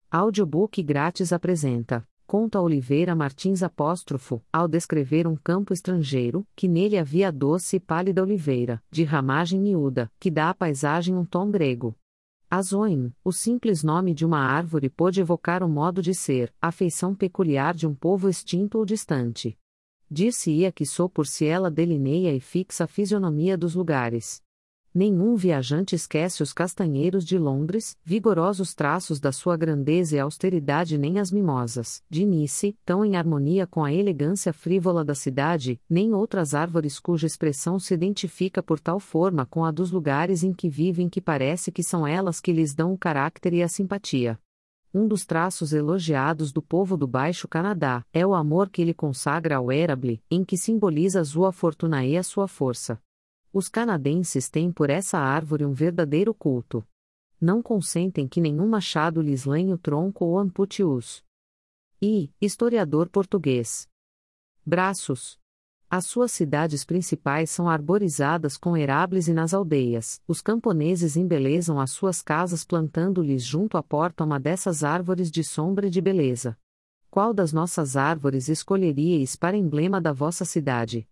Audiobook grátis apresenta, conta Oliveira Martins ao descrever um campo estrangeiro, que nele havia doce e pálida oliveira, de ramagem miúda, que dá à paisagem um tom grego. Azoim, o simples nome de uma árvore pôde evocar o modo de ser, a feição peculiar de um povo extinto ou distante. Dir-se-ia que só por si ela delineia e fixa a fisionomia dos lugares. Nenhum viajante esquece os castanheiros de Londres, vigorosos traços da sua grandeza e austeridade, nem as mimosas, de Nice, tão em harmonia com a elegância frívola da cidade, nem outras árvores cuja expressão se identifica por tal forma com a dos lugares em que vivem que parece que são elas que lhes dão o caráter e a simpatia. Um dos traços elogiados do povo do Baixo Canadá é o amor que ele consagra ao érable, em que simboliza a sua fortuna e a sua força. Os canadenses têm por essa árvore um verdadeiro culto. Não consentem que nenhum machado lhes lenhe o tronco ou ampute-os. Historiador português. Braços. As suas cidades principais são arborizadas com erables e nas aldeias, os camponeses embelezam as suas casas plantando-lhes junto à porta uma dessas árvores de sombra e de beleza. Qual das nossas árvores escolheríeis para emblema da vossa cidade?